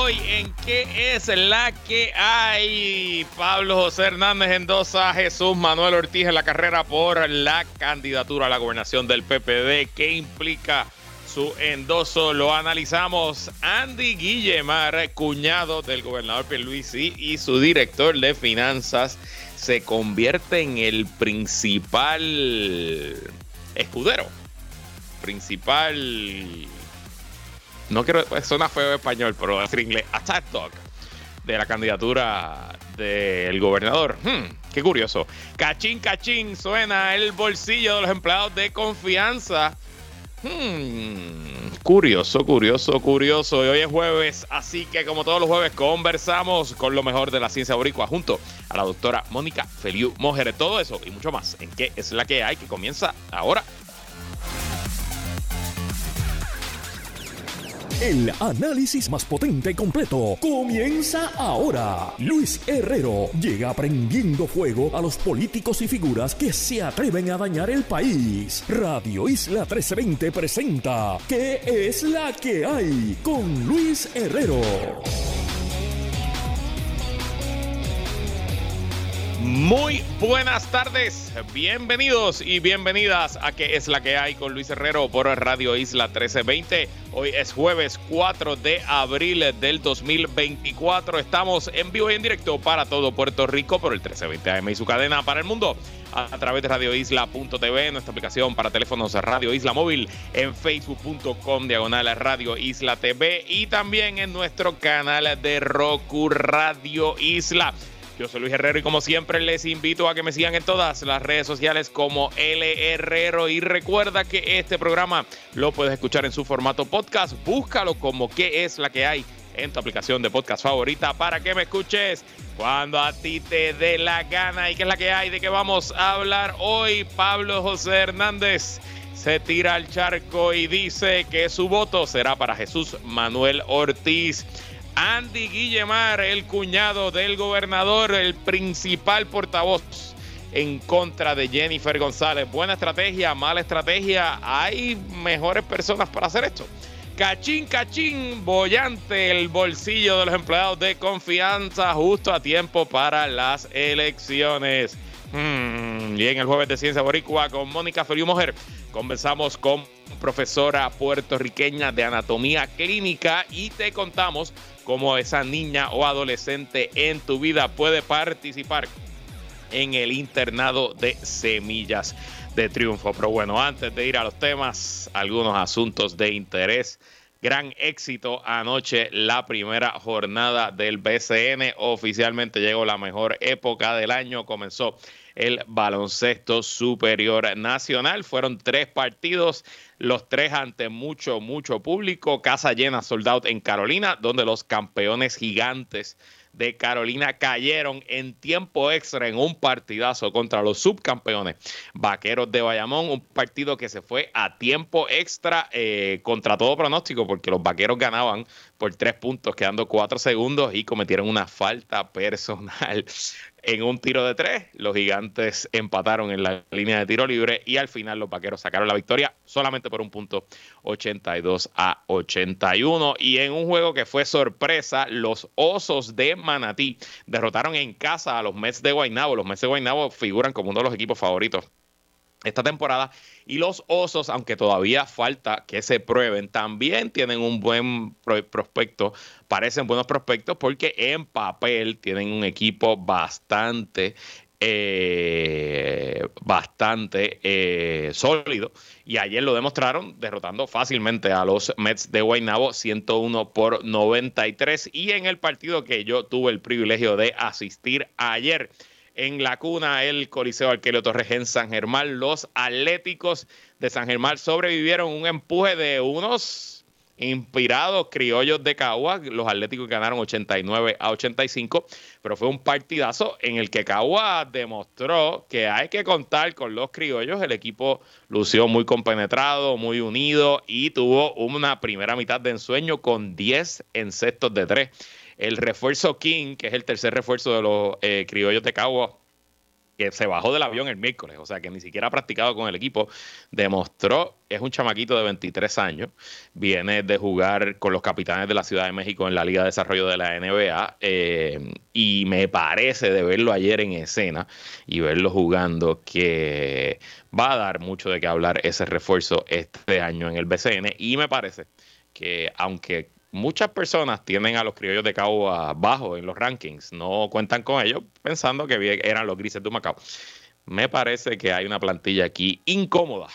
hoy en ¿Qué es la que hay? Pablo José Hernández endosa a Jesús Manuel Ortiz en la carrera por la candidatura a la gobernación del PPD. ¿Qué implica su endoso? Lo analizamos. Andy Guillemar, cuñado del gobernador Pierluisi y su director de finanzas, se convierte en el principal escudero. No quiero, suena feo en español, pero es en inglés, attack dog de la candidatura del gobernador. Qué curioso. Cachín, cachín, suena el bolsillo de los empleados de confianza. Curioso. Y hoy es jueves, así que como todos los jueves conversamos con lo mejor de la ciencia boricua junto a la doctora Mónica Feliu Mojer. Todo eso y mucho más en ¿Qué es la que hay? Que comienza ahora. El análisis más potente y completo comienza ahora. Luis Herrero llega prendiendo fuego a los políticos y figuras que se atreven a dañar el país. Radio Isla 1320 presenta ¿Qué es la que hay? Con Luis Herrero. Muy buenas tardes, bienvenidos y bienvenidas a ¿Qué es la que hay? Con Luis Herrero por Radio Isla 1320. Hoy es jueves 4 de abril del 2024. Estamos en vivo y en directo para todo Puerto Rico por el 1320 AM y su cadena para el mundo a través de radioisla.tv, nuestra aplicación para teléfonos Radio Isla Móvil, en facebook.com/Radio Isla TV y también en nuestro canal de Roku Radio Isla. Yo soy Luis Herrero y como siempre les invito a que me sigan en todas las redes sociales como L Herrero, y recuerda que este programa lo puedes escuchar en su formato podcast. Búscalo como ¿Qué es la que hay? En tu aplicación de podcast favorita para que me escuches cuando a ti te dé la gana. ¿Y qué es la que hay? ¿De qué vamos a hablar hoy? Pablo José Hernández se tira al charco y dice que su voto será para Jesús Manuel Ortiz. Andy Guillemar, el cuñado del gobernador, el principal portavoz en contra de Jennifer González. Buena estrategia, mala estrategia. Hay mejores personas para hacer esto. Cachín, cachín, bollante el bolsillo de los empleados de confianza justo a tiempo para las elecciones. Y en el jueves de Ciencia Boricua con Mónica Feliu Mojer conversamos con profesora puertorriqueña de anatomía clínica y te contamos cómo esa niña o adolescente en tu vida puede participar en el internado de Semillas de Triunfo. Pero bueno, antes de ir a los temas, algunos asuntos de interés. Gran éxito anoche, la primera jornada del BCN. Oficialmente llegó la mejor época del año. Comenzó el baloncesto superior nacional. Fueron 3 partidos, los 3 ante mucho público. Casa llena, sold out en Carolina, donde los campeones gigantes de Carolina cayeron en tiempo extra en un partidazo contra los subcampeones Vaqueros de Bayamón, un partido que se fue a tiempo extra contra todo pronóstico, porque los Vaqueros ganaban por 3 puntos, quedando 4 segundos y cometieron una falta personal en un tiro de 3. Los gigantes empataron en la línea de tiro libre y al final los Vaqueros sacaron la victoria solamente por un punto, 82-81. Y en un juego que fue sorpresa, los Osos de Manatí derrotaron en casa a los Mets de Guaynabo. Los Mets de Guaynabo figuran como uno de los equipos favoritos esta temporada, y los Osos, aunque todavía falta que se prueben, también tienen un buen prospecto, parecen buenos prospectos, porque en papel tienen un equipo bastante sólido, y ayer lo demostraron derrotando fácilmente a los Mets de Guaynabo 101-93, y en el partido que yo tuve el privilegio de asistir ayer en la cuna, el Coliseo Arquelio Torres en San Germán, los Atléticos de San Germán sobrevivieron un empuje de unos inspirados criollos de Cagua. Los Atléticos ganaron 89-85, pero fue un partidazo en el que Cagua demostró que hay que contar con los criollos. El equipo lució muy compenetrado, muy unido y tuvo una primera mitad de ensueño con 10 encestos de 3. El refuerzo King, que es el tercer refuerzo de los criollos de Cagua, que se bajó del avión el miércoles, o sea que ni siquiera ha practicado con el equipo, demostró, es un chamaquito de 23 años, viene de jugar con los Capitanes de la Ciudad de México en la Liga de Desarrollo de la NBA, y me parece de verlo ayer en escena y verlo jugando que va a dar mucho de qué hablar ese refuerzo este año en el BCN, y me parece que aunque muchas personas tienen a los criollos de Cagua bajo en los rankings, no cuentan con ellos pensando que eran los grises de Humacao. Me parece que hay una plantilla aquí incómoda,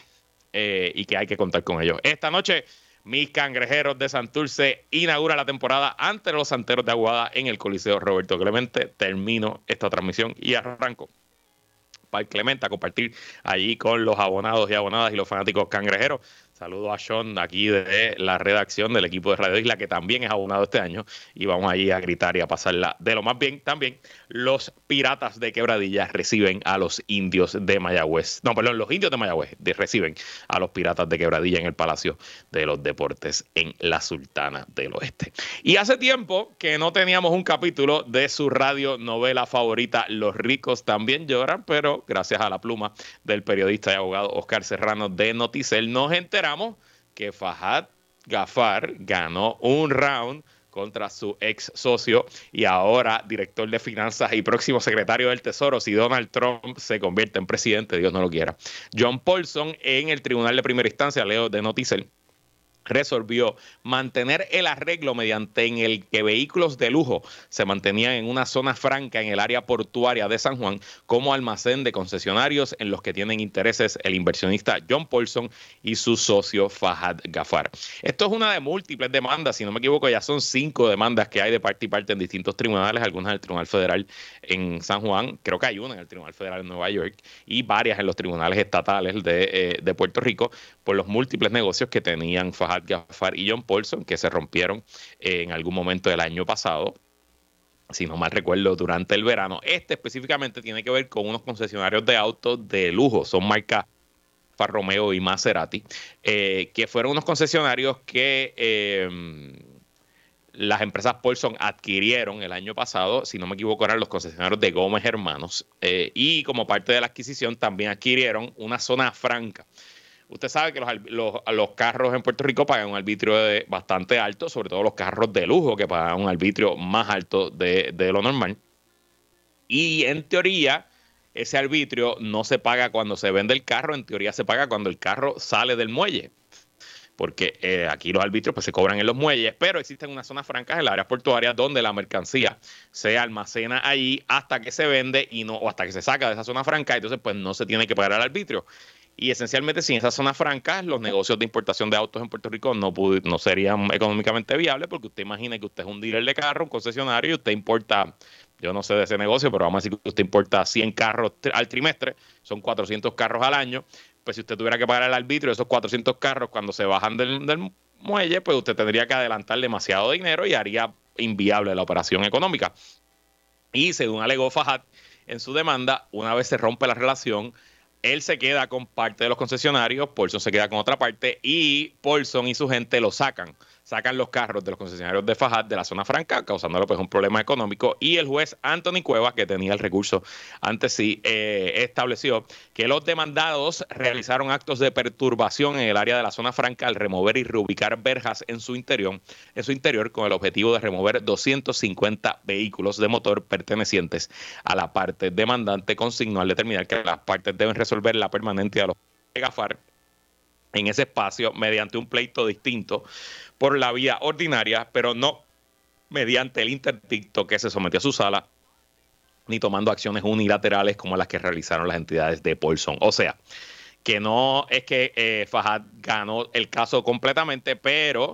y que hay que contar con ellos. Esta noche, mis Cangrejeros de Santurce inaugura la temporada ante los Santeros de Aguada en el Coliseo Roberto Clemente. Termino esta transmisión y arranco para el Clemente a compartir allí con los abonados y abonadas y los fanáticos cangrejeros. Saludo a Sean aquí de la redacción del equipo de Radio Isla, que también es abonado este año, y vamos allí a gritar y a pasarla de lo más bien. También los Piratas de Quebradilla reciben a los Indios de Mayagüez. No, perdón, los Indios de Mayagüez reciben a los Piratas de Quebradilla en el Palacio de los Deportes en la Sultana del Oeste. Y hace tiempo que no teníamos un capítulo de su radionovela favorita, Los Ricos También Lloran, pero gracias a la pluma del periodista y abogado Oscar Serrano de Noticel, nos enteramos que Fahad Ghaffar ganó un round contra su ex socio y ahora director de finanzas y próximo secretario del Tesoro, si Donald Trump se convierte en presidente, Dios no lo quiera. John Paulson, en el tribunal de primera instancia, leo de Noticel, resolvió mantener el arreglo mediante en el que vehículos de lujo se mantenían en una zona franca en el área portuaria de San Juan como almacén de concesionarios en los que tienen intereses el inversionista John Paulson y su socio Fahad Ghaffar. Esto es una de múltiples demandas, si no me equivoco ya son 5 demandas que hay de parte y parte en distintos tribunales, algunas del Tribunal Federal en San Juan, creo que hay una en el Tribunal Federal en Nueva York y varias en los tribunales estatales de Puerto Rico por los múltiples negocios que tenían Fahad Ghaffar y John Paulson, que se rompieron en algún momento del año pasado, si no mal recuerdo, durante el verano. Este específicamente tiene que ver con unos concesionarios de autos de lujo, son marcas Alfa Romeo y Maserati, que fueron unos concesionarios que las empresas Paulson adquirieron el año pasado, si no me equivoco eran los concesionarios de Gómez Hermanos, y como parte de la adquisición también adquirieron una zona franca. Usted sabe que los carros en Puerto Rico pagan un arbitrio bastante alto, sobre todo los carros de lujo que pagan un arbitrio más alto de lo normal. Y en teoría, ese arbitrio no se paga cuando se vende el carro, en teoría se paga cuando el carro sale del muelle. Porque aquí los arbitrios pues, se cobran en los muelles, pero existen unas zonas francas en las áreas portuarias donde la mercancía se almacena allí hasta que se vende o hasta que se saca de esa zona franca, entonces pues no se tiene que pagar el arbitrio. Y esencialmente, sin esas zonas francas, los negocios de importación de autos en Puerto Rico no serían económicamente viables, porque usted imagina que usted es un dealer de carro, un concesionario, y usted importa, yo no sé de ese negocio, pero vamos a decir que usted importa 100 carros al trimestre, son 400 carros al año. Pues si usted tuviera que pagar el arbitrio de esos 400 carros cuando se bajan del muelle, pues usted tendría que adelantar demasiado dinero y haría inviable la operación económica. Y según alegó Fahad en su demanda, una vez se rompe la relación, él se queda con parte de los concesionarios, Paulson se queda con otra parte y Paulson y su gente lo sacan los carros de los concesionarios de Fahad de la zona franca, causándole pues un problema económico. Y el juez Anthony Cuevas, que tenía el recurso antes sí, estableció que los demandados realizaron actos de perturbación en el área de la zona franca al remover y reubicar verjas en su interior con el objetivo de remover 250 vehículos de motor pertenecientes a la parte demandante. Consignó al determinar que las partes deben resolver la permanencia de los Ghaffar en ese espacio mediante un pleito distinto por la vía ordinaria, pero no mediante el interdicto que se sometió a su sala, ni tomando acciones unilaterales como las que realizaron las entidades de Paulson. O sea, que no es que Fahad ganó el caso completamente, pero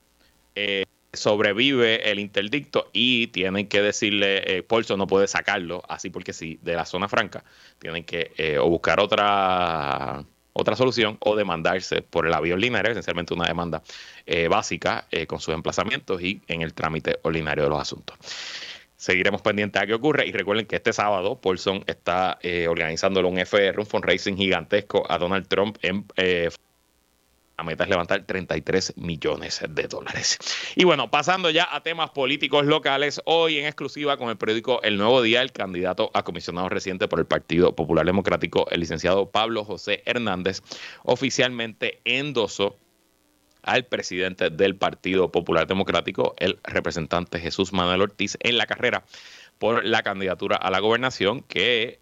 sobrevive el interdicto y tienen que decirle, Paulson no puede sacarlo así porque sí, de la zona franca. Tienen que o buscar otra solución o demandarse por la vía ordinaria, esencialmente una demanda básica con sus emplazamientos y en el trámite ordinario de los asuntos. Seguiremos pendientes a qué ocurre y recuerden que este sábado Paulson está organizándole un FR, un fundraising gigantesco a Donald Trump en La meta es levantar 33 millones de dólares. Y bueno, pasando ya a temas políticos locales, hoy en exclusiva con el periódico El Nuevo Día, el candidato a comisionado reciente por el Partido Popular Democrático, el licenciado Pablo José Hernández, oficialmente endosó al presidente del Partido Popular Democrático, el representante Jesús Manuel Ortiz, en la carrera por la candidatura a la gobernación que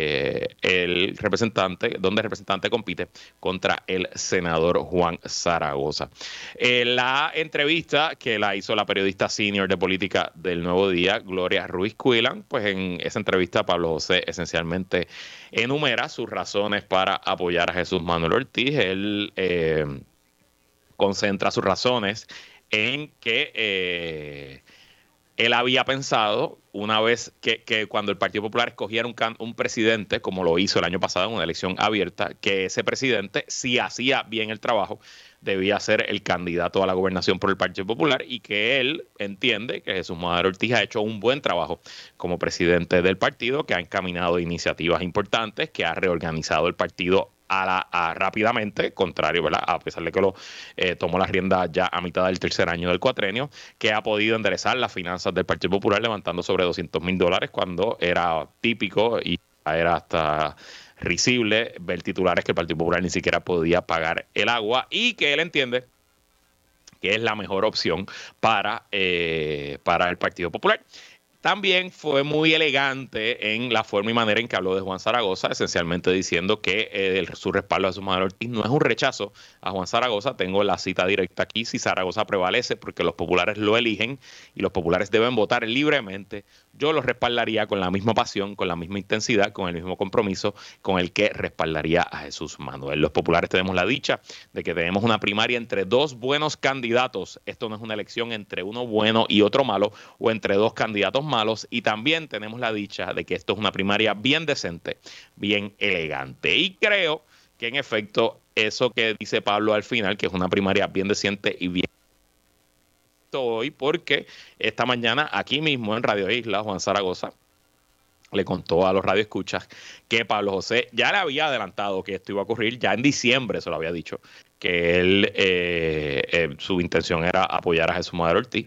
el representante compite contra el senador Juan Zaragoza. La entrevista que la hizo la periodista senior de política del Nuevo Día, Gloria Ruiz Cuilan, pues en esa entrevista Pablo José esencialmente enumera sus razones para apoyar a Jesús Manuel Ortiz. Él concentra sus razones en que él había pensado, una vez que cuando el Partido Popular escogiera un presidente, como lo hizo el año pasado en una elección abierta, que ese presidente, si hacía bien el trabajo, debía ser el candidato a la gobernación por el Partido Popular, y que él entiende que Jesús Manuel Ortiz ha hecho un buen trabajo como presidente del partido, que ha encaminado iniciativas importantes, que ha reorganizado el partido rápidamente, contrario, ¿verdad? A pesar de que tomó la rienda ya a mitad del tercer año del cuatrenio, que ha podido enderezar las finanzas del Partido Popular levantando sobre $200,000 cuando era típico y era hasta risible ver titulares que el Partido Popular ni siquiera podía pagar el agua, y que él entiende que es la mejor opción para el Partido Popular. También fue muy elegante en la forma y manera en que habló de Juan Zaragoza, esencialmente diciendo que su respaldo a Jesús Manuel Ortiz no es un rechazo a Juan Zaragoza. Tengo la cita directa aquí: si Zaragoza prevalece porque los populares lo eligen y los populares deben votar libremente, yo los respaldaría con la misma pasión, con la misma intensidad, con el mismo compromiso con el que respaldaría a Jesús Manuel. Los populares tenemos la dicha de que tenemos una primaria entre dos buenos candidatos. Esto no es una elección entre uno bueno y otro malo, o entre dos candidatos malos, y también tenemos la dicha de que esto es una primaria bien decente, bien elegante. Y creo que en efecto eso que dice Pablo al final, que es una primaria bien decente y bien hoy, porque esta mañana aquí mismo en Radio Isla, Juan Zaragoza le contó a los radioescuchas que Pablo José ya le había adelantado que esto iba a ocurrir, ya en diciembre se lo había dicho, que él su intención era apoyar a Jesús Manuel Ortiz,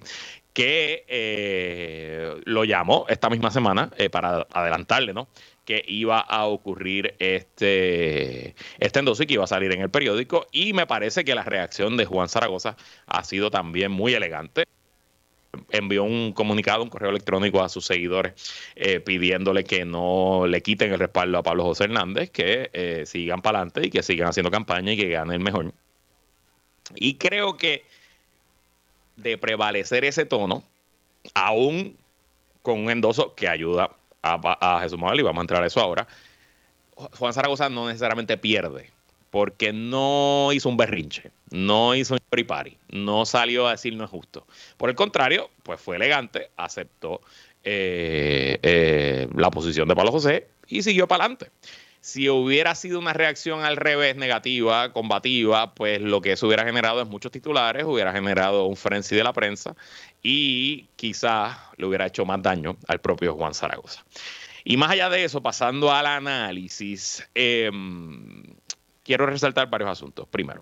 que lo llamó esta misma semana para adelantarle, ¿no?, que iba a ocurrir este endoso y que iba a salir en el periódico. Y me parece que la reacción de Juan Zaragoza ha sido también muy elegante. Envió un comunicado, un correo electrónico a sus seguidores pidiéndole que no le quiten el respaldo a Pablo José Hernández, que sigan para adelante y que sigan haciendo campaña y que gane el mejor. Y creo que de prevalecer ese tono, aún con un endoso que ayuda a Jesús Manuel, y vamos a entrar a eso ahora, Juan Zaragoza no necesariamente pierde, porque no hizo un berrinche, no hizo un choripari, no salió a decir no es justo. Por el contrario, pues fue elegante, aceptó la posición de Pablo José y siguió para adelante. Si hubiera sido una reacción al revés, negativa, combativa, pues lo que eso hubiera generado es muchos titulares, hubiera generado un frenzy de la prensa y quizás le hubiera hecho más daño al propio Juan Zaragoza. Y más allá de eso, pasando al análisis, quiero resaltar varios asuntos. Primero,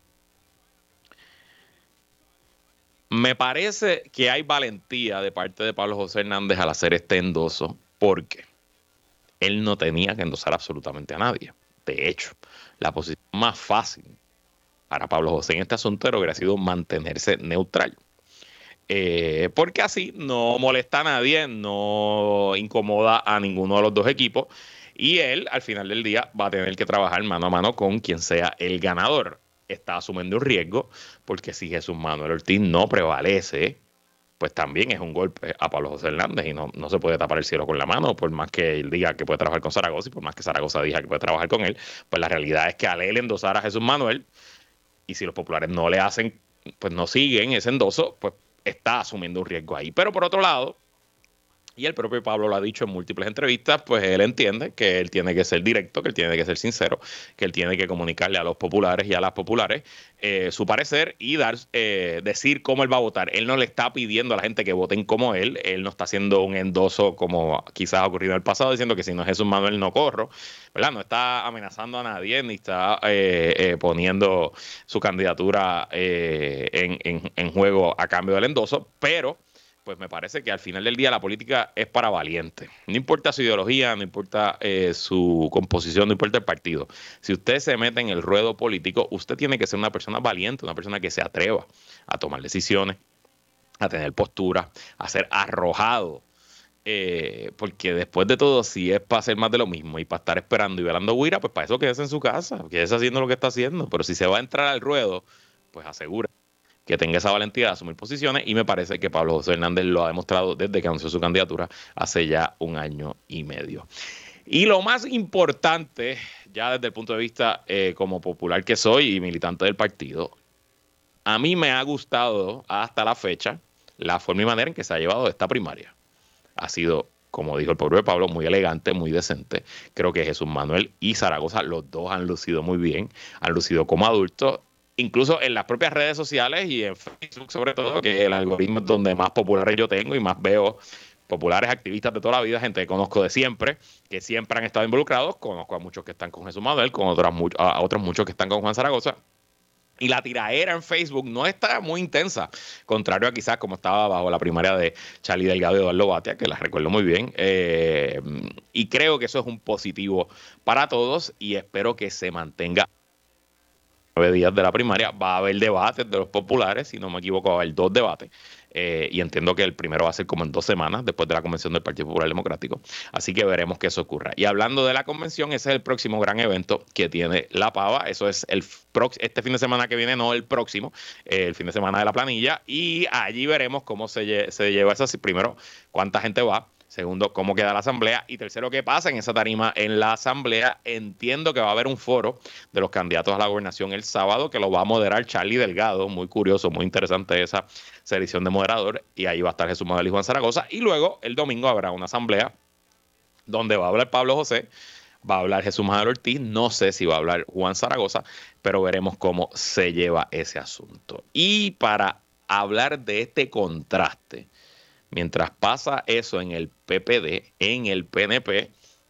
me parece que hay valentía de parte de Pablo José Hernández al hacer este endoso, porque él no tenía que endosar absolutamente a nadie. De hecho, la posición más fácil para Pablo José en este asunto hubiera sido mantenerse neutral. Porque así no molesta a nadie, no incomoda a ninguno de los dos equipos, y él al final del día va a tener que trabajar mano a mano con quien sea el ganador. Está asumiendo un riesgo, porque si Jesús Manuel Ortiz no prevalece, pues también es un golpe a Pablo José Hernández, y no se puede tapar el cielo con la mano, por más que él diga que puede trabajar con Zaragoza y por más que Zaragoza diga que puede trabajar con él. Pues la realidad es que al él endosar a Jesús Manuel, y si los populares no le hacen, pues no siguen ese endoso, pues está asumiendo un riesgo ahí. Pero por otro lado, Y el propio Pablo lo ha dicho en múltiples entrevistas, pues él entiende que él tiene que ser directo, que él tiene que ser sincero, que él tiene que comunicarle a los populares y a las populares su parecer y decir cómo él va a votar. Él no le está pidiendo a la gente que voten como él no está haciendo un endoso como quizás ha ocurrido en el pasado, diciendo que si no es Jesús Manuel no corro, ¿verdad? No está amenazando a nadie ni está poniendo su candidatura en juego a cambio del endoso, pero pues me parece que al final del día la política es para valientes. No importa su ideología, no importa su composición, no importa el partido. Si usted se mete en el ruedo político, usted tiene que ser una persona valiente, una persona que se atreva a tomar decisiones, a tener postura, a ser arrojado. Porque después de todo, si es para hacer más de lo mismo y para estar esperando y velando guira, pues para eso quédese en su casa, quédese haciendo lo que está haciendo. Pero si se va a entrar al ruedo, pues asegura que tenga esa valentía de asumir posiciones y me parece que Pablo José Hernández lo ha demostrado desde que anunció su candidatura hace ya 1 año y medio. Y lo más importante, ya desde el punto de vista como popular que soy y militante del partido, a mí me ha gustado hasta la fecha la forma y manera en que se ha llevado esta primaria. Ha sido, como dijo el propio Pablo, muy elegante, muy decente. Creo que Jesús Manuel y Zaragoza, los dos han lucido muy bien, han lucido como adultos. Incluso en las propias redes sociales y en Facebook sobre todo, que el algoritmo es donde más populares yo tengo y más veo populares activistas de toda la vida, gente que conozco de siempre, que siempre han estado involucrados. Conozco a muchos que están con Jesús Manuel, a otros muchos que están con Juan Zaragoza. Y la tiraera en Facebook no está muy intensa, contrario a quizás como estaba bajo la primaria de Charlie Delgado y Eduardo Batia, que las recuerdo muy bien. Y creo que eso es un positivo para todos y espero que se mantenga. 9 días de la primaria, va a haber debates de los populares, si no me equivoco va a haber 2 debates, y entiendo que el primero va a ser como en 2 semanas después de la convención del Partido Popular Democrático, así que veremos que eso ocurra. Y hablando de la convención, ese es el próximo gran evento que tiene la Pava, eso es este fin de semana que viene, no el próximo, el fin de semana de la planilla, y allí veremos cómo se lleva eso, primero cuánta gente va, segundo, cómo queda la asamblea. Y tercero, qué pasa en esa tarima en la asamblea. Entiendo que va a haber un foro de los candidatos a la gobernación el sábado que lo va a moderar Charlie Delgado. Muy curioso, muy interesante esa selección de moderador. Y ahí va a estar Jesús Manuel y Juan Zaragoza. Y luego, el domingo, habrá una asamblea donde va a hablar Pablo José, va a hablar Jesús Manuel Ortiz. No sé si va a hablar Juan Zaragoza, pero veremos cómo se lleva ese asunto. Y para hablar de este contraste, mientras pasa eso en el PPD, en el PNP,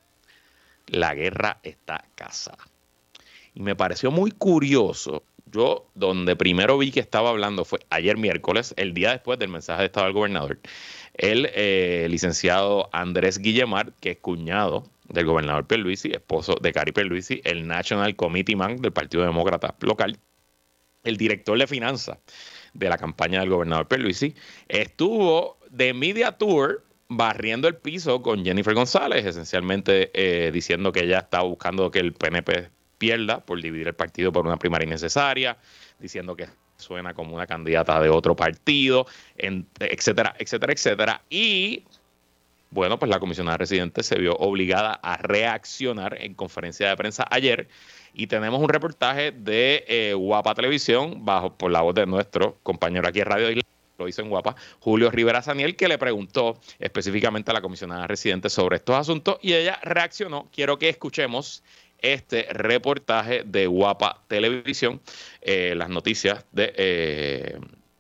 la guerra está casada. Y me pareció muy curioso. Yo, donde primero vi que estaba hablando fue ayer miércoles, el día después del mensaje de estado del gobernador, el licenciado Andrés Guillemard, que es cuñado del gobernador Pierluisi, esposo de Cari Pierluisi, el National Committee Man del Partido Demócrata local, el director de finanzas de la campaña del gobernador Pierluisi, estuvo de media tour barriendo el piso con Jennifer González, esencialmente diciendo que ella está buscando que el PNP pierda por dividir el partido por una primaria innecesaria, diciendo que suena como una candidata de otro partido, etcétera, etcétera, etcétera. Y bueno, pues la comisionada residente se vio obligada a reaccionar en conferencia de prensa ayer y tenemos un reportaje de Guapa Televisión por la voz de nuestro compañero aquí en Radio Isla, lo hizo en Guapa, Julio Rivera Saniel, que le preguntó específicamente a la comisionada residente sobre estos asuntos y ella reaccionó. Quiero que escuchemos este reportaje de Guapa Televisión, las noticias de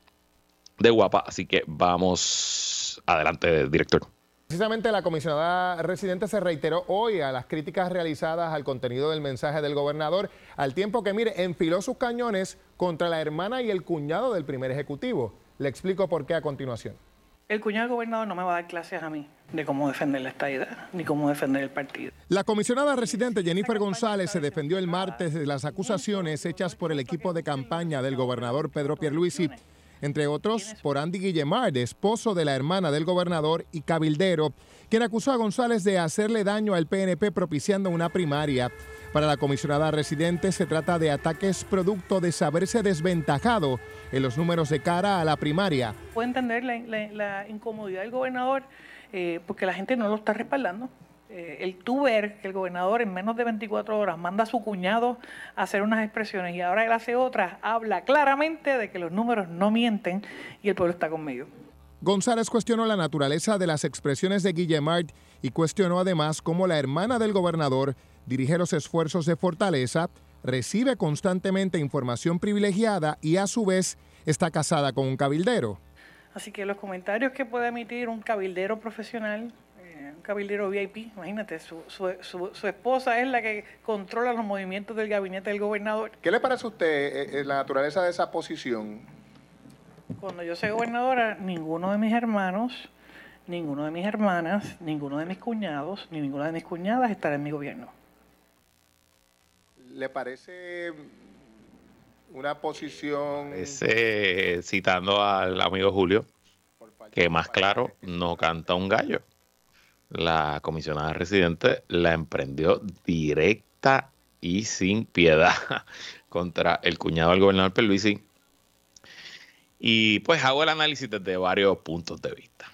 Guapa, así que vamos adelante, director. Precisamente la comisionada residente se reiteró hoy a las críticas realizadas al contenido del mensaje del gobernador, al tiempo que, mire, enfiló sus cañones contra la hermana y el cuñado del primer ejecutivo. Le explico por qué a continuación. El cuñado del gobernador no me va a dar clases a mí de cómo defender la estadidad ni cómo defender el partido. La comisionada residente Jennifer González se defendió el martes de las acusaciones hechas por el equipo de campaña del gobernador Pedro Pierluisi, entre otros por Andy Guillemard, esposo de la hermana del gobernador y cabildero, quien acusó a González de hacerle daño al PNP propiciando una primaria. Para la comisionada residente se trata de ataques producto de saberse desventajado en los números de cara a la primaria. Puedo entender la incomodidad del gobernador porque la gente no lo está respaldando. El tú ver que el gobernador en menos de 24 horas manda a su cuñado a hacer unas expresiones y ahora él hace otras, habla claramente de que los números no mienten y el pueblo está conmigo. González cuestionó la naturaleza de las expresiones de Guillemard y cuestionó además cómo la hermana del gobernador dirige los esfuerzos de Fortaleza, recibe constantemente información privilegiada y a su vez está casada con un cabildero. Así que los comentarios que puede emitir un cabildero profesional, un cabildero VIP, imagínate, su esposa es la que controla los movimientos del gabinete del gobernador. ¿Qué le parece a usted la naturaleza de esa posición? Cuando yo sea gobernadora, ninguno de mis hermanos, ninguno de mis hermanas, ninguno de mis cuñados, ni ninguna de mis cuñadas estará en mi gobierno. ¿Le parece una posición? Citando al amigo Julio, que más claro no canta un gallo. La comisionada residente la emprendió directa y sin piedad contra el cuñado del gobernador Pierluisi. Y pues hago el análisis desde varios puntos de vista.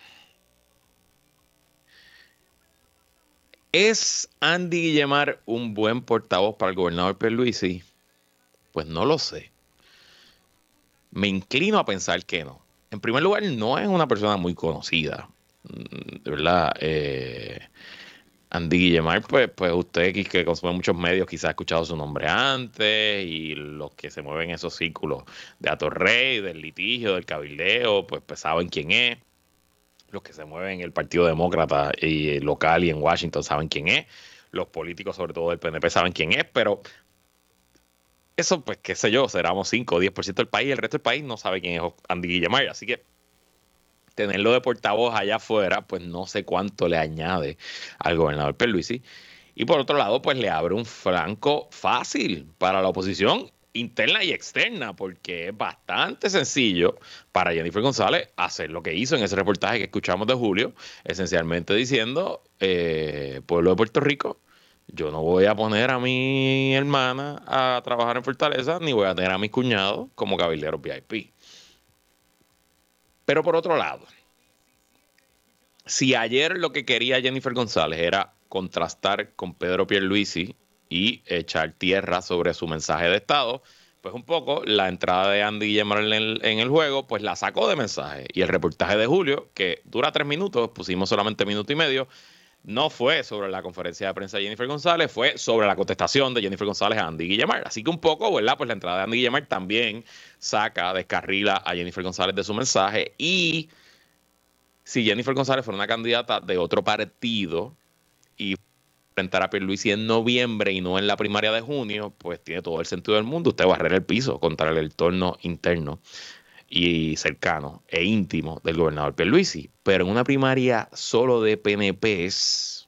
¿Es Andy Guillemard un buen portavoz para el gobernador Pierluisi? Pues no lo sé. Me inclino a pensar que no. En primer lugar, no es una persona muy conocida, de verdad. Andy Guillemard, pues usted que consume muchos medios quizás ha escuchado su nombre antes, y los que se mueven en esos círculos de Atorrey, del litigio, del cabildeo, pues saben quién es. Los que se mueven en el Partido Demócrata y local y en Washington saben quién es. Los políticos, sobre todo del PNP, saben quién es, pero eso, pues, qué sé yo, seramos 5 o 10% del país. El resto del país no sabe quién es Andy Guillemard. Así que tenerlo de portavoz allá afuera, pues no sé cuánto le añade al gobernador Pierluisi. Y por otro lado, pues le abre un flanco fácil para la oposición interna y externa, porque es bastante sencillo para Jennifer González hacer lo que hizo en ese reportaje que escuchamos de Julio, esencialmente diciendo, pueblo de Puerto Rico, yo no voy a poner a mi hermana a trabajar en Fortaleza, ni voy a tener a mis cuñados como cabilderos VIP. Pero por otro lado, si ayer lo que quería Jennifer González era contrastar con Pedro Pierluisi y echar tierra sobre su mensaje de Estado, pues un poco la entrada de Andy Guillemard en el juego, pues la sacó de mensaje. Y el reportaje de Julio, que dura 3 minutos, pusimos solamente 1.5 minutos, no fue sobre la conferencia de prensa de Jennifer González, fue sobre la contestación de Jennifer González a Andy Guillemard. Así que un poco, ¿verdad? Pues la entrada de Andy Guillemard también descarrila a Jennifer González de su mensaje. Y si Jennifer González fuera una candidata de otro partido y enfrentar a Pierluisi en noviembre y no en la primaria de junio, pues tiene todo el sentido del mundo usted barrer el piso contra el entorno interno y cercano e íntimo del gobernador Pierluisi. Pero en una primaria solo de PNPs,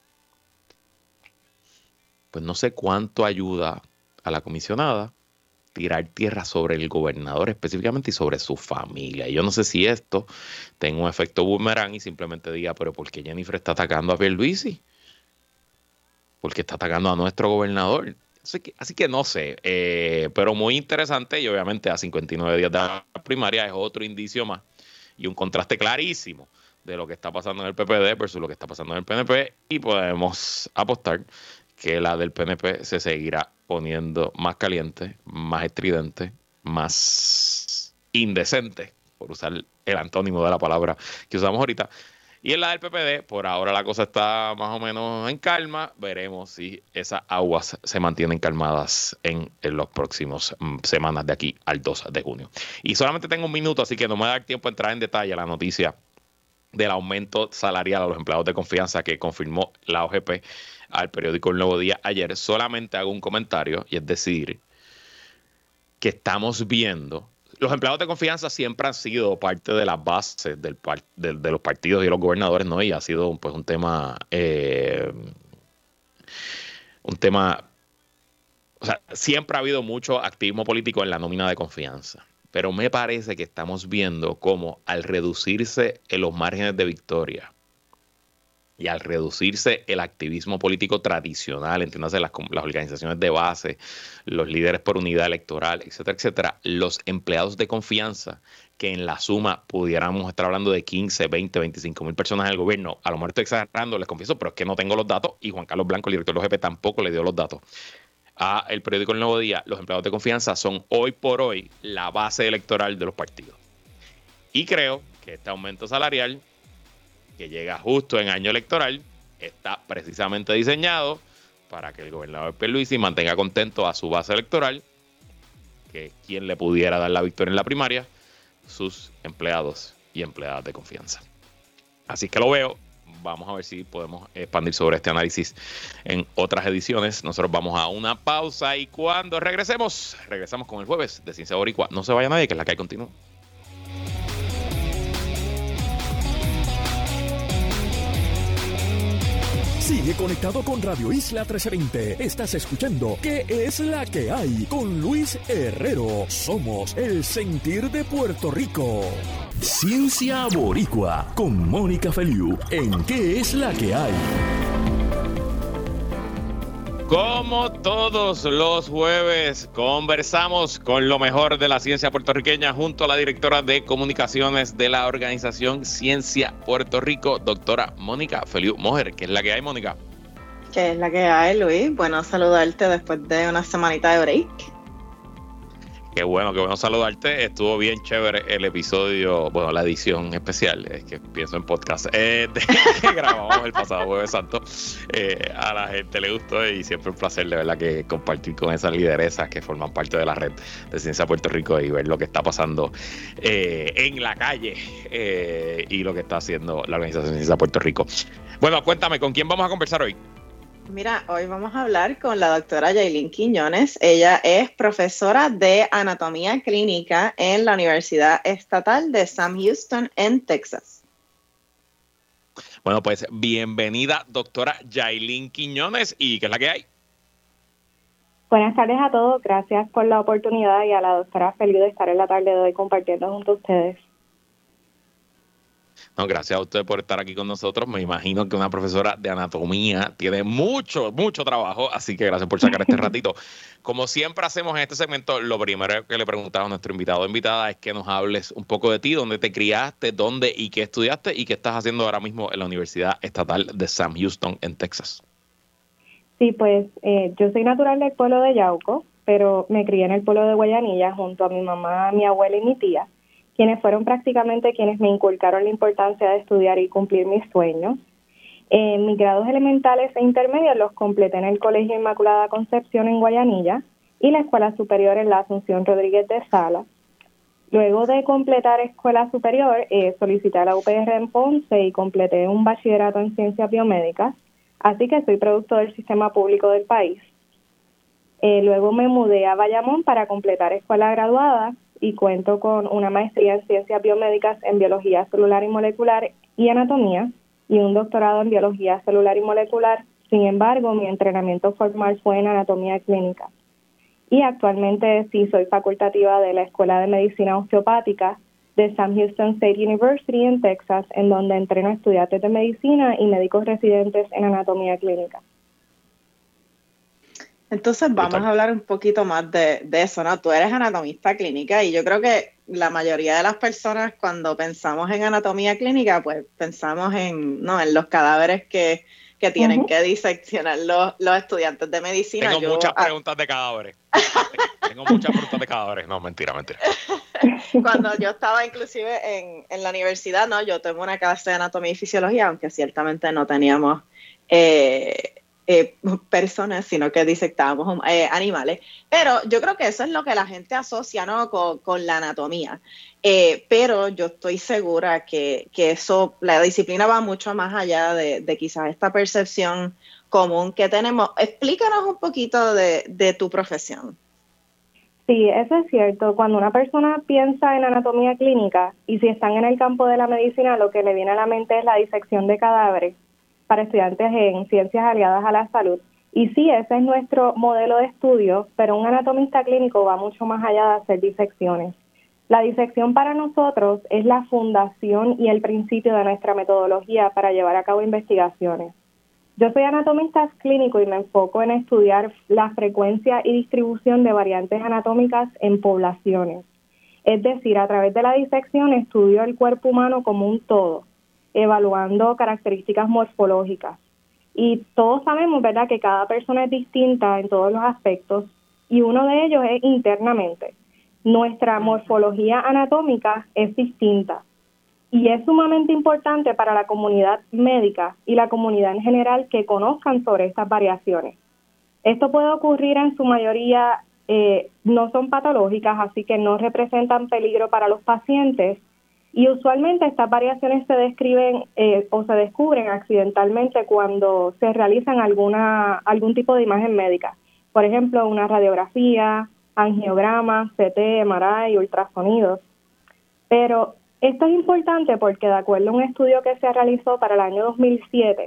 pues no sé cuánto ayuda a la comisionada tirar tierra sobre el gobernador específicamente y sobre su familia. Y yo no sé si esto tenga un efecto boomerang y simplemente diga, pero ¿por qué Jennifer está atacando a Pierluisi? ¿Por qué está atacando a nuestro gobernador? Así que no sé, pero muy interesante, y obviamente a 59 días de la primaria es otro indicio más y un contraste clarísimo de lo que está pasando en el PPD versus lo que está pasando en el PNP, y podemos apostar que la del PNP se seguirá poniendo más caliente, más estridente, más indecente, por usar el antónimo de la palabra que usamos ahorita. Y en la del PPD, por ahora la cosa está más o menos en calma. Veremos si esas aguas se mantienen calmadas en los próximos semanas de aquí al 2 de junio. Y solamente tengo 1 minuto, así que no me va a dar tiempo a entrar en detalle a la noticia del aumento salarial a los empleados de confianza que confirmó la OGP al periódico El Nuevo Día ayer. Solamente hago un comentario, y es decir, que estamos viendo. Los empleados de confianza siempre han sido parte de las bases de los partidos y los gobernadores, ¿no? Y ha sido pues un tema, o sea, siempre ha habido mucho activismo político en la nómina de confianza. Pero me parece que estamos viendo cómo al reducirse en los márgenes de victoria y al reducirse el activismo político tradicional, entiéndase las organizaciones de base, los líderes por unidad electoral, etcétera, etcétera, los empleados de confianza, que en la suma pudiéramos estar hablando de 15, 20, 25 mil personas en el gobierno, a lo mejor estoy exagerando, les confieso, pero es que no tengo los datos, y Juan Carlos Blanco, el director del OGP, tampoco le dio los datos a el periódico El Nuevo Día. Los empleados de confianza son hoy por hoy la base electoral de los partidos. Y creo que este aumento salarial, que llega justo en año electoral, está precisamente diseñado para que el gobernador Pierluisi mantenga contento a su base electoral, que es quien le pudiera dar la victoria en la primaria, sus empleados y empleadas de confianza. Así que lo veo. Vamos a ver si podemos expandir sobre este análisis en otras ediciones. Nosotros vamos a una pausa y cuando regresemos con el jueves de Ciencia Boricua. No se vaya nadie, que es la que hay continúa. Sigue conectado con Radio Isla 1320. Estás escuchando ¿Qué es la que hay? Con Luis Herrero. Somos el sentir de Puerto Rico. Ciencia Boricua con Mónica Feliu en ¿Qué es la que hay? Como todos los jueves, conversamos con lo mejor de la ciencia puertorriqueña junto a la directora de comunicaciones de la organización Ciencia Puerto Rico, doctora Mónica Feliu Moher. ¿Qué es la que hay, Mónica? ¿Qué es la que hay, Luis? Bueno, saludarte después de una semanita de break. Qué bueno saludarte. Estuvo bien chévere el episodio, bueno, la edición especial, es que pienso en podcast, que grabamos el pasado Jueves Santo. A la gente le gustó y siempre un placer, de verdad, que compartir con esas lideresas que forman parte de la red de Ciencia Puerto Rico y ver lo que está pasando en la calle y lo que está haciendo la organización Ciencia Puerto Rico. Bueno, cuéntame, ¿con quién vamos a conversar hoy? Mira, hoy vamos a hablar con la doctora Yailin Quiñones. Ella es profesora de anatomía clínica en la Universidad Estatal de Sam Houston en Texas. Bueno, pues bienvenida, doctora Yailin Quiñones. ¿Y qué es la que hay? Buenas tardes a todos. Gracias por la oportunidad y a la doctora Feliu de estar en la tarde de hoy compartiendo junto a ustedes. No, gracias a usted por estar aquí con nosotros. Me imagino que una profesora de anatomía tiene mucho trabajo, así que gracias por sacar este ratito. Como siempre hacemos en este segmento, lo primero que le preguntamos a nuestro invitado o invitada es que nos hables un poco de ti, dónde te criaste, dónde y qué estudiaste y qué estás haciendo ahora mismo en la Universidad Estatal de Sam Houston en Texas. Sí, pues yo soy natural del pueblo de Yauco, pero me crié en el pueblo de Guayanilla junto a mi mamá, mi abuela y mi tía, quienes fueron prácticamente quienes me inculcaron la importancia de estudiar y cumplir mis sueños. Mis grados elementales e intermedios los completé en el Colegio Inmaculada Concepción en Guayanilla y la Escuela Superior en la Asunción Rodríguez de Salas. Luego de completar escuela superior, solicité a la UPR en Ponce y completé un bachillerato en ciencias biomédicas, así que soy producto del sistema público del país. Luego me mudé a Bayamón para completar escuela graduada y cuento con una maestría en ciencias biomédicas en biología celular y molecular y anatomía y un doctorado en biología celular y molecular. Sin embargo, mi entrenamiento formal fue en anatomía clínica. Y actualmente sí soy facultativa de la Escuela de Medicina Osteopática de Sam Houston State University en Texas, en donde entreno a estudiantes de medicina y médicos residentes en anatomía clínica. Entonces vamos a hablar un poquito más de eso, ¿no? Tú eres anatomista clínica y yo creo que la mayoría de las personas cuando pensamos en anatomía clínica, pues pensamos en los cadáveres que tienen que diseccionar los estudiantes de medicina. Tengo muchas preguntas de cadáveres. Tengo muchas preguntas de cadáveres. No, mentira. Cuando yo estaba inclusive en la universidad, no, yo tomé una clase de anatomía y fisiología, aunque ciertamente no teníamos personas, sino que disectábamos animales. Pero yo creo que eso es lo que la gente asocia, ¿no? con la anatomía. Pero yo estoy segura que eso, la disciplina va mucho más allá de quizás esta percepción común que tenemos. Explícanos un poquito de tu profesión. Sí, eso es cierto. Cuando una persona piensa en anatomía clínica y si están en el campo de la medicina, lo que le viene a la mente es la disección de cadáveres para estudiantes en ciencias aliadas a la salud. Y sí, ese es nuestro modelo de estudio, pero un anatomista clínico va mucho más allá de hacer disecciones. La disección para nosotros es la fundación y el principio de nuestra metodología para llevar a cabo investigaciones. Yo soy anatomista clínico y me enfoco en estudiar la frecuencia y distribución de variantes anatómicas en poblaciones. Es decir, a través de la disección estudio el cuerpo humano como un todo, evaluando características morfológicas. Y todos sabemos, ¿verdad?, que cada persona es distinta en todos los aspectos y uno de ellos es internamente. Nuestra morfología anatómica es distinta. Y es sumamente importante para la comunidad médica y la comunidad en general que conozcan sobre estas variaciones. Esto puede ocurrir en su mayoría, no son patológicas, así que no representan peligro para los pacientes. Y usualmente estas variaciones se describen o se descubren accidentalmente cuando se realizan algún tipo de imagen médica. Por ejemplo, una radiografía, angiogramas, CT, MRI, ultrasonidos. Pero esto es importante porque de acuerdo a un estudio que se realizó para el año 2007,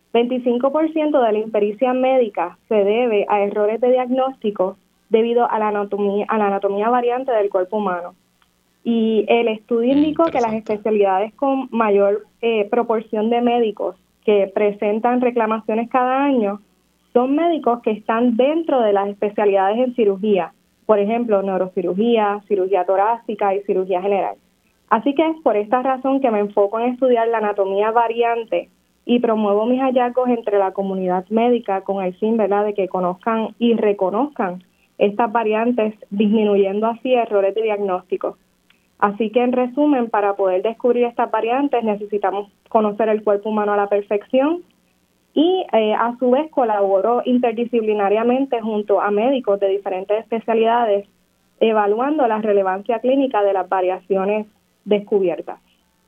25% de la impericia médica se debe a errores de diagnóstico debido a la anatomía variante del cuerpo humano. Y el estudio indicó que las especialidades con mayor proporción de médicos que presentan reclamaciones cada año son médicos que están dentro de las especialidades en cirugía, por ejemplo, neurocirugía, cirugía torácica y cirugía general. Así que es por esta razón que me enfoco en estudiar la anatomía variante y promuevo mis hallazgos entre la comunidad médica con el fin, ¿verdad?, de que conozcan y reconozcan estas variantes, disminuyendo así errores de diagnóstico. Así que, en resumen, para poder descubrir estas variantes necesitamos conocer el cuerpo humano a la perfección y, a su vez, colaboro interdisciplinariamente junto a médicos de diferentes especialidades, evaluando la relevancia clínica de las variaciones descubiertas.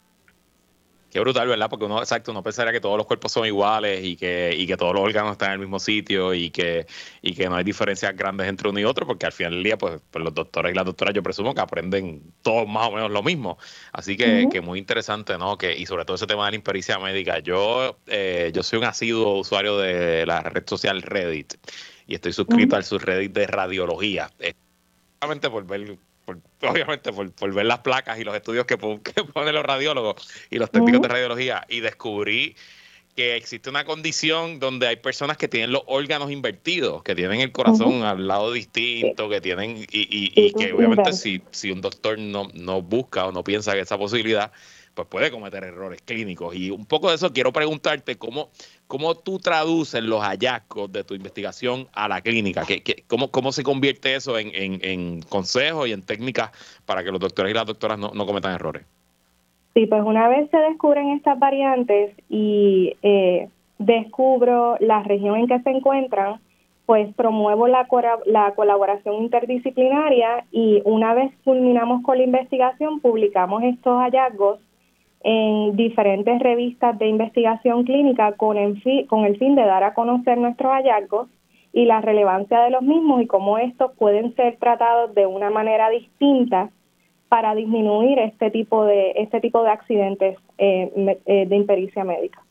Qué brutal, ¿verdad? Porque uno pensaría que todos los cuerpos son iguales y que todos los órganos están en el mismo sitio y que no hay diferencias grandes entre uno y otro, porque al final del día, pues los doctores y las doctoras, yo presumo que aprenden todos más o menos lo mismo. Así que, que muy interesante, ¿no? Y sobre todo ese tema de la impericia médica. Yo soy un asiduo usuario de la red social Reddit y estoy suscrito al subreddit de radiología. Solamente por ver... obviamente por ver las placas y los estudios que ponen los radiólogos y los técnicos de radiología, y descubrí que existe una condición donde hay personas que tienen los órganos invertidos, que tienen el corazón al lado distinto, que tienen y que obviamente si un doctor no busca o no piensa que esa posibilidad, pues puede cometer errores clínicos. Y un poco de eso quiero preguntarte, ¿cómo tú traduces los hallazgos de tu investigación a la clínica? ¿Cómo se convierte eso en consejos y en técnicas para que los doctores y las doctoras no cometan errores? Sí, pues una vez se descubren estas variantes y descubro la región en que se encuentran, pues promuevo la colaboración interdisciplinaria y una vez culminamos con la investigación, publicamos estos hallazgos en diferentes revistas de investigación clínica con el fin de dar a conocer nuestros hallazgos y la relevancia de los mismos y cómo estos pueden ser tratados de una manera distinta para disminuir este tipo de accidentes de impericia médica.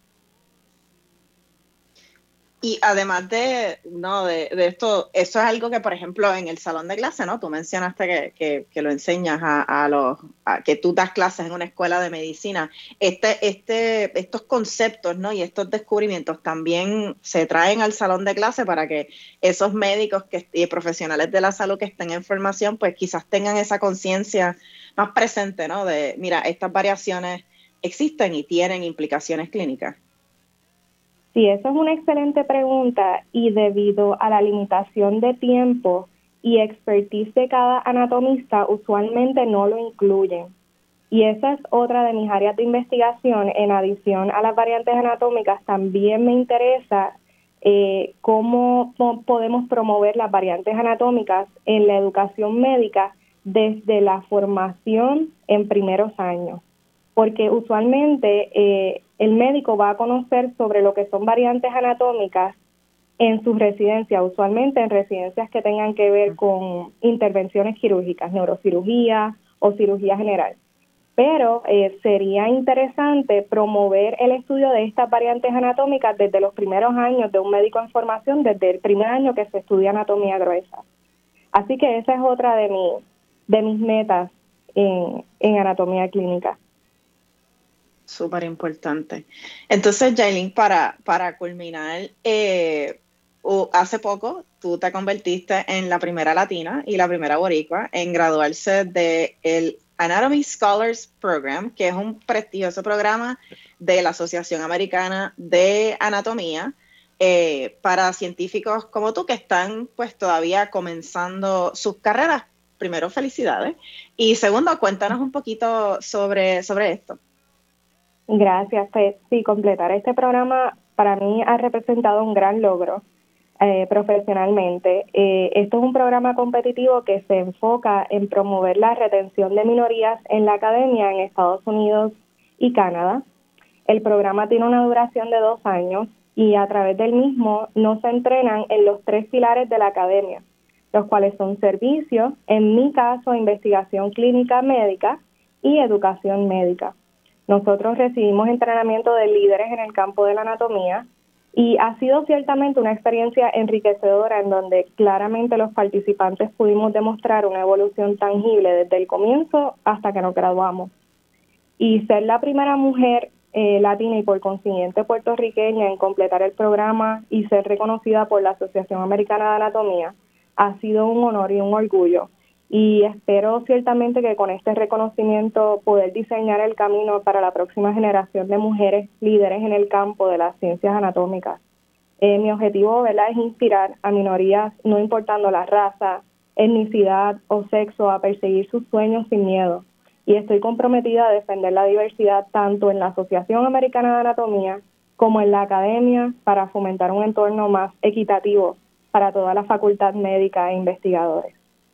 Y además de esto, eso es algo que, por ejemplo, en el salón de clase, ¿no? Tú mencionaste que lo enseñas que tú das clases en una escuela de medicina. Estos conceptos, ¿no? Y estos descubrimientos también se traen al salón de clase para que esos médicos y profesionales de la salud que estén en formación, pues quizás tengan esa conciencia más presente, ¿no? De, mira, estas variaciones existen y tienen implicaciones clínicas. Sí, esa es una excelente pregunta y debido a la limitación de tiempo y expertise de cada anatomista, usualmente no lo incluyen. Y esa es otra de mis áreas de investigación. En adición a las variantes anatómicas, también me interesa cómo podemos promover las variantes anatómicas en la educación médica desde la formación en primeros años. Porque usualmente el médico va a conocer sobre lo que son variantes anatómicas en sus residencias, usualmente en residencias que tengan que ver con intervenciones quirúrgicas, neurocirugía o cirugía general. Pero sería interesante promover el estudio de estas variantes anatómicas desde los primeros años de un médico en formación, desde el primer año que se estudia anatomía gruesa. Así que esa es otra de mis metas en anatomía clínica. Súper importante. Entonces, Yailin, para culminar, hace poco tú te convertiste en la primera latina y la primera boricua en graduarse del Anatomy Scholars Program, que es un prestigioso programa de la Asociación Americana de Anatomía para científicos como tú que están pues todavía comenzando sus carreras. Primero, felicidades. Y segundo, cuéntanos un poquito sobre esto. Gracias. Pues sí, completar este programa para mí ha representado un gran logro profesionalmente. Esto es un programa competitivo que se enfoca en promover la retención de minorías en la academia en Estados Unidos y Canadá. El programa tiene una duración de 2 años y a través del mismo nos entrenan en los 3 pilares de la academia, los cuales son servicios, en mi caso, investigación clínica médica y educación médica. Nosotros recibimos entrenamiento de líderes en el campo de la anatomía y ha sido ciertamente una experiencia enriquecedora en donde claramente los participantes pudimos demostrar una evolución tangible desde el comienzo hasta que nos graduamos. Y ser la primera mujer latina y por consiguiente puertorriqueña en completar el programa y ser reconocida por la Asociación Americana de Anatomía ha sido un honor y un orgullo. Y espero ciertamente que con este reconocimiento poder diseñar el camino para la próxima generación de mujeres líderes en el campo de las ciencias anatómicas. Mi objetivo, ¿verdad?, es inspirar a minorías, no importando la raza, etnicidad o sexo, a perseguir sus sueños sin miedo. Y estoy comprometida a defender la diversidad tanto en la Asociación Americana de Anatomía como en la academia para fomentar un entorno más equitativo para toda la facultad médica e investigadores.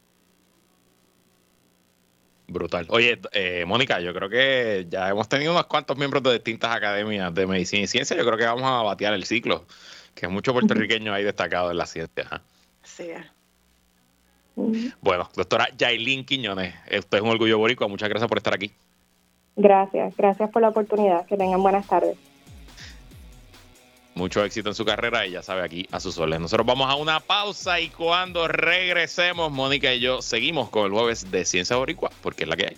Brutal. Oye, Mónica, yo creo que ya hemos tenido unos cuantos miembros de distintas academias de medicina y ciencia. Yo creo que vamos a batear el ciclo, que muchos puertorriqueños hay destacados en la ciencia. Sí. Bueno, doctora Yailin Quiñones, usted es un orgullo boricua. Muchas gracias por estar aquí. Gracias por la oportunidad. Que tengan buenas tardes. Mucho éxito en su carrera y ya sabe, aquí a sus órdenes. Nosotros vamos a una pausa y cuando regresemos, Mónica y yo seguimos con el jueves de Ciencia Boricua, porque es la que hay.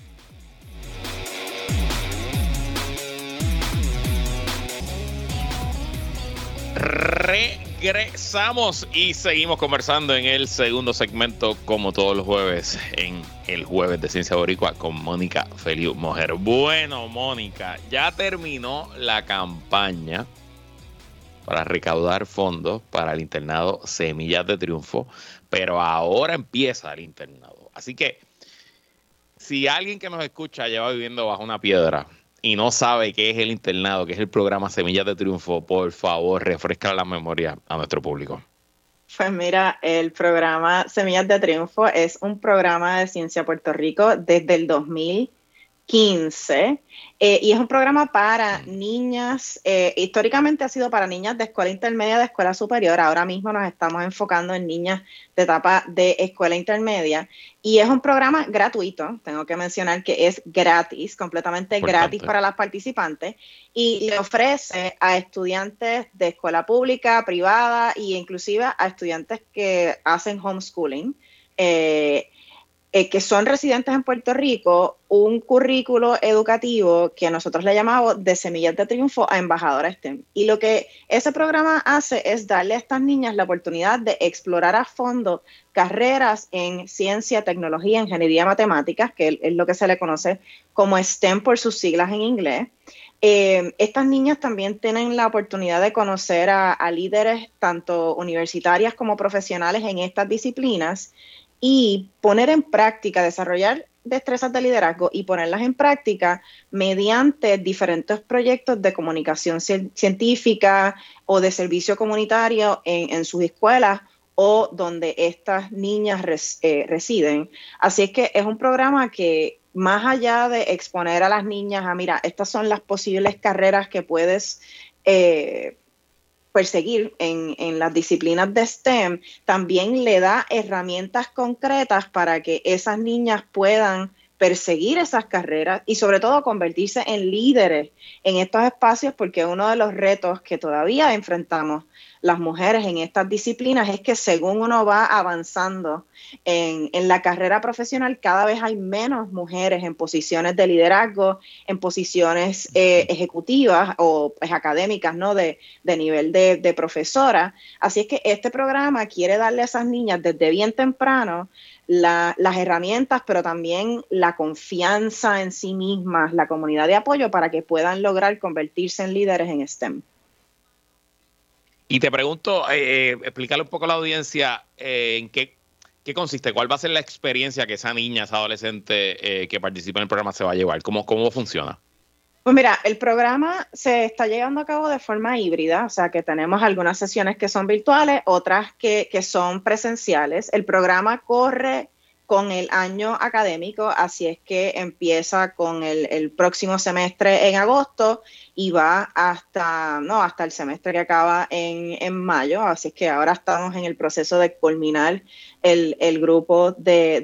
Regresamos y seguimos conversando en el segundo segmento, como todos los jueves, en el jueves de Ciencia Boricua con Mónica Feliu Mojer. Bueno, Mónica, ya terminó la campaña para recaudar fondos para el internado Semillas de Triunfo, pero ahora empieza el internado. Así que, si alguien que nos escucha lleva viviendo bajo una piedra y no sabe qué es el internado, qué es el programa Semillas de Triunfo, por favor, refresca la memoria a nuestro público. Pues mira, el programa Semillas de Triunfo es un programa de Ciencia Puerto Rico desde el 2015 y es un programa para niñas, históricamente ha sido para niñas de escuela intermedia, de escuela superior. Ahora mismo nos estamos enfocando en niñas de etapa de escuela intermedia y es un programa gratuito. Tengo que mencionar que es gratis, completamente gratis para las participantes, y le ofrece a estudiantes de escuela pública, privada e inclusive a estudiantes que hacen homeschooling, que son residentes en Puerto Rico, un currículo educativo que nosotros le llamamos de Semillas de Triunfo a Embajadoras STEM. Y lo que ese programa hace es darle a estas niñas la oportunidad de explorar a fondo carreras en ciencia, tecnología, ingeniería, matemáticas, que es lo que se le conoce como STEM por sus siglas en inglés. Estas niñas también tienen la oportunidad de conocer a líderes tanto universitarias como profesionales en estas disciplinas, y poner en práctica, desarrollar destrezas de liderazgo y ponerlas en práctica mediante diferentes proyectos de comunicación científica o de servicio comunitario en sus escuelas o donde estas niñas residen. Así es que es un programa que, más allá de exponer a las niñas a, mira, estas son las posibles carreras que puedes perseguir en las disciplinas de STEM, también le da herramientas concretas para que esas niñas puedan perseguir esas carreras y sobre todo convertirse en líderes en estos espacios, porque uno de los retos que todavía enfrentamos las mujeres en estas disciplinas es que según uno va avanzando en la carrera profesional, cada vez hay menos mujeres en posiciones de liderazgo, en posiciones ejecutivas o pues, académicas, ¿no? de nivel de profesora. Así es que este programa quiere darle a esas niñas desde bien temprano las herramientas, pero también la confianza en sí mismas, la comunidad de apoyo para que puedan lograr convertirse en líderes en STEM. Y te pregunto, explícale un poco a la audiencia en qué consiste, cuál va a ser la experiencia que esa niña, esa adolescente que participa en el programa se va a llevar, cómo funciona. Pues mira, el programa se está llevando a cabo de forma híbrida, o sea que tenemos algunas sesiones que son virtuales, otras que son presenciales. El programa corre con el año académico, así es que empieza con el próximo semestre en agosto y va hasta el semestre que acaba en mayo, así es que ahora estamos en el proceso de culminar el grupo de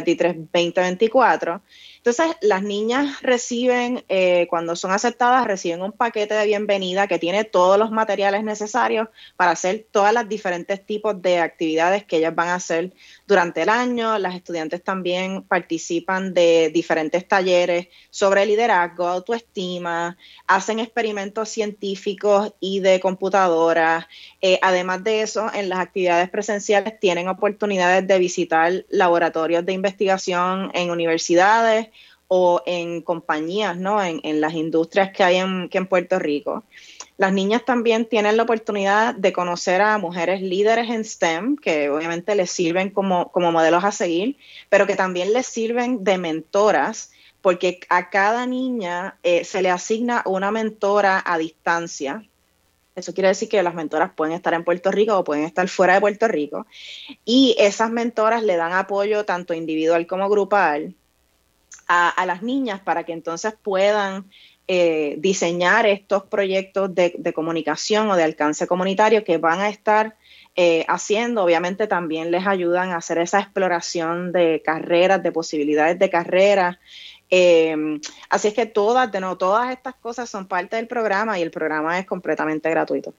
2023-2024. Entonces, las niñas reciben, cuando son aceptadas, reciben un paquete de bienvenida que tiene todos los materiales necesarios para hacer todas las diferentes tipos de actividades que ellas van a hacer durante el año. Las estudiantes también participan de diferentes talleres sobre liderazgo, autoestima, hacen experimentos científicos y de computadoras. Además de eso, en las actividades presenciales tienen oportunidades de visitar laboratorios de investigación en universidades o en compañías, ¿no? En las industrias que hay en Puerto Rico. Las niñas también tienen la oportunidad de conocer a mujeres líderes en STEM, que obviamente les sirven como modelos a seguir, pero que también les sirven de mentoras, porque a cada niña se le asigna una mentora a distancia. Eso quiere decir que las mentoras pueden estar en Puerto Rico o pueden estar fuera de Puerto Rico. Y esas mentoras le dan apoyo tanto individual como grupal a las niñas para que entonces puedan diseñar estos proyectos de comunicación o de alcance comunitario que van a estar haciendo. Obviamente también les ayudan a hacer esa exploración de carreras, de posibilidades de carreras. Así es que todas estas cosas son parte del programa y el programa es completamente gratuito.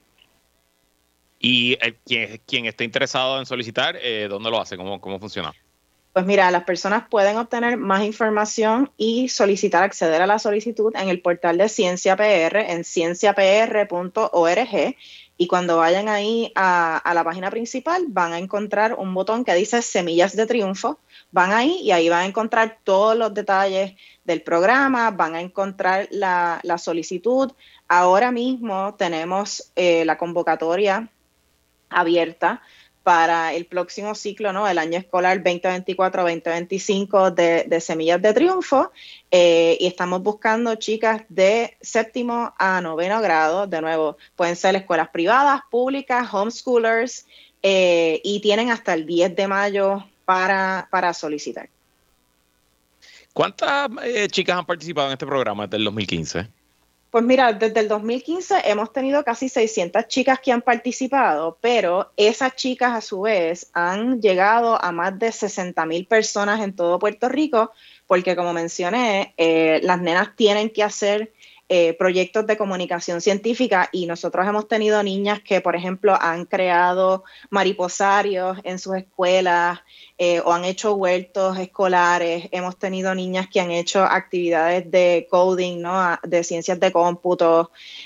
Y quien esté interesado en solicitar, ¿dónde lo hace? ¿Cómo funciona? Pues mira, las personas pueden obtener más información y acceder a la solicitud en el portal de Ciencia PR, en cienciapr.org, y cuando vayan ahí a la página principal van a encontrar un botón que dice Semillas de Triunfo. Van ahí y ahí van a encontrar todos los detalles del programa, van a encontrar la solicitud. Ahora mismo tenemos la convocatoria abierta para el próximo ciclo, ¿no? El año escolar 2024-2025 de Semillas de Triunfo, y estamos buscando chicas de 7º a 9º grado. De nuevo, pueden ser escuelas privadas, públicas, homeschoolers, y tienen hasta el 10 de mayo para solicitar. ¿Cuántas chicas han participado en este programa desde el 2015? Pues mira, desde el 2015 hemos tenido casi 600 chicas que han participado, pero esas chicas a su vez han llegado a más de 60,000 personas en todo Puerto Rico, porque como mencioné, las nenas tienen que hacer proyectos de comunicación científica y nosotros hemos tenido niñas que, por ejemplo, han creado mariposarios en sus escuelas o han hecho huertos escolares. Hemos tenido niñas que han hecho actividades de coding, ¿no? De ciencias de cómputo,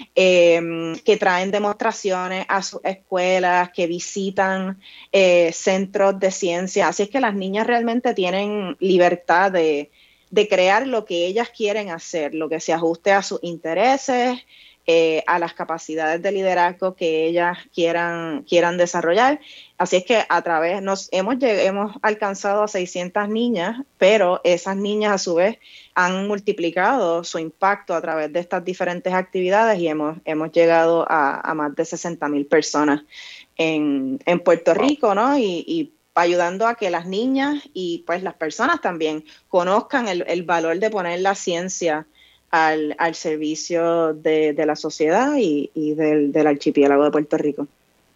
que traen demostraciones a sus escuelas, que visitan centros de ciencia. Así es que las niñas realmente tienen libertad de crear lo que ellas quieren hacer, lo que se ajuste a sus intereses, a las capacidades de liderazgo que ellas quieran desarrollar. Así es que hemos alcanzado a 600 niñas, pero esas niñas a su vez han multiplicado su impacto a través de estas diferentes actividades y hemos llegado a más de 60,000 personas en Puerto Rico, ¿no? Y ayudando a que las niñas y pues las personas también conozcan el valor de poner la ciencia al servicio de la sociedad y del archipiélago de Puerto Rico.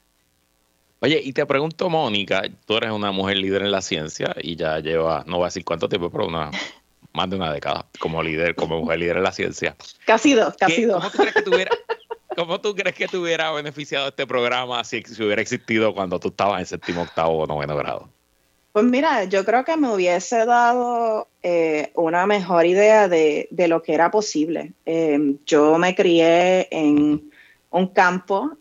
Oye, y te pregunto, Mónica, tú eres una mujer líder en la ciencia y ya llevas, no voy a decir cuánto tiempo, pero más de una década como mujer líder en la ciencia. Casi dos. ¿Cómo tú crees que te hubiera beneficiado este programa si hubiera existido cuando tú estabas en 7º, 8º o 9º grado? Pues mira, yo creo que me hubiese dado una mejor idea de lo que era posible. Yo me crié en un campo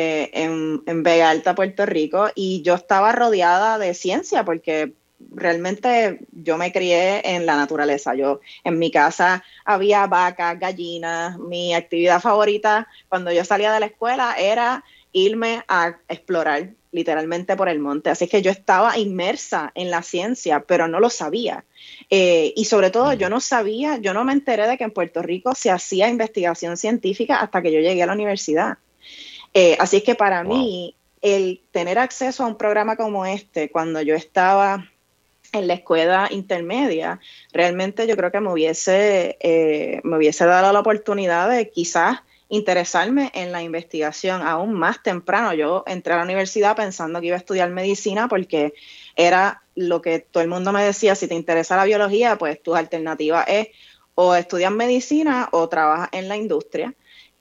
en Vega Alta, Puerto Rico, y yo estaba rodeada de ciencia porque realmente yo me crié en la naturaleza. En mi casa había vacas, gallinas. Mi actividad favorita cuando yo salía de la escuela era irme a explorar literalmente por el monte. Así que yo estaba inmersa en la ciencia, pero no lo sabía. Y sobre todo yo no me enteré de que en Puerto Rico se hacía investigación científica hasta que yo llegué a la universidad. Así es que para mí, el tener acceso a un programa como este, cuando yo estaba en la escuela intermedia, realmente yo creo que me hubiese dado la oportunidad de quizás interesarme en la investigación aún más temprano. Yo entré a la universidad pensando que iba a estudiar medicina porque era lo que todo el mundo me decía: si te interesa la biología, pues tu alternativa es o estudiar medicina o trabajas en la industria.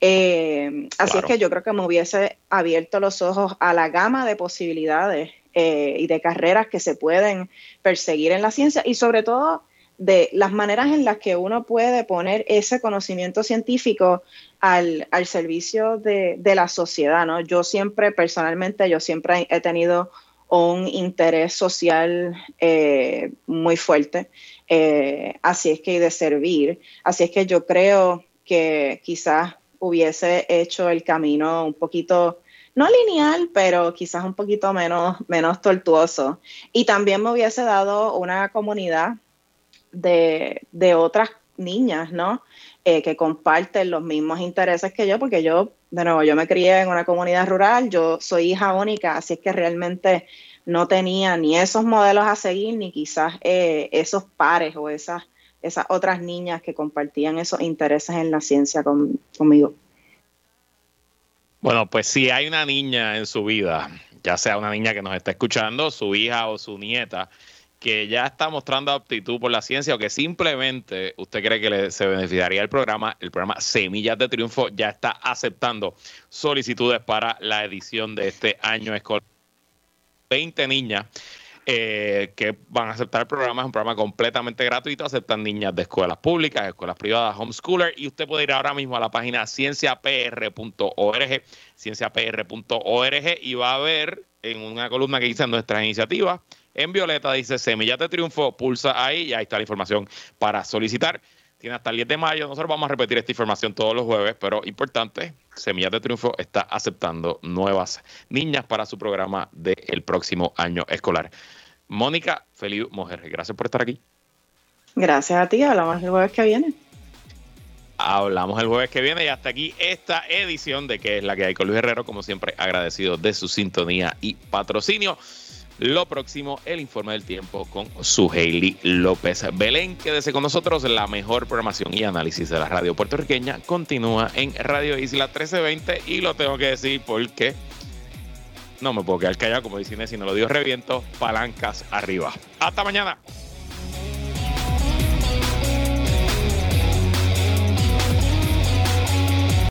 Así es que yo creo que me hubiese abierto los ojos a la gama de posibilidades y de carreras que se pueden perseguir en la ciencia, y sobre todo de las maneras en las que uno puede poner ese conocimiento científico al servicio de la sociedad, ¿no? Personalmente, yo siempre he tenido un interés social muy fuerte, así es que y de servir. Así es que yo creo que quizás hubiese hecho el camino un poquito, no lineal, pero quizás un poquito menos tortuoso. Y también me hubiese dado una comunidad de otras niñas, ¿no? Que comparten los mismos intereses que yo, porque yo me crié en una comunidad rural, yo soy hija única, así es que realmente no tenía ni esos modelos a seguir, ni quizás esos pares o esas otras niñas que compartían esos intereses en la ciencia conmigo. Bueno, pues si hay una niña en su vida, ya sea una niña que nos está escuchando, su hija o su nieta, que ya está mostrando aptitud por la ciencia o que simplemente usted cree que se beneficiaría el programa Semillas de Triunfo ya está aceptando solicitudes para la edición de este año escolar. 20 niñas que van a aceptar el programa. Es un programa completamente gratuito. Aceptan niñas de escuelas públicas, escuelas privadas, homeschooler, y usted puede ir ahora mismo a la página cienciapr.org, y va a ver en una columna que dice nuestras iniciativas. En violeta dice Semillas de Triunfo, pulsa ahí y ahí está la información para solicitar. Tiene hasta el 10 de mayo. Nosotros vamos a repetir esta información todos los jueves, pero importante, Semillas de Triunfo está aceptando nuevas niñas para su programa del próximo año escolar. Mónica Feliu Mojer, gracias por estar aquí. Gracias a ti, hablamos el jueves que viene. Hablamos el jueves que viene y hasta aquí esta edición de ¿Qué es la que hay? Con Luis Herrero, como siempre agradecido de su sintonía y patrocinio. Lo próximo, el informe del tiempo con su Hailey López Belén. Quédese con nosotros, la mejor programación y análisis de la radio puertorriqueña continúa en Radio Isla 1320 y lo tengo que decir porque no me puedo quedar callado, como dice Inés, si no lo digo reviento, palancas arriba. Hasta mañana.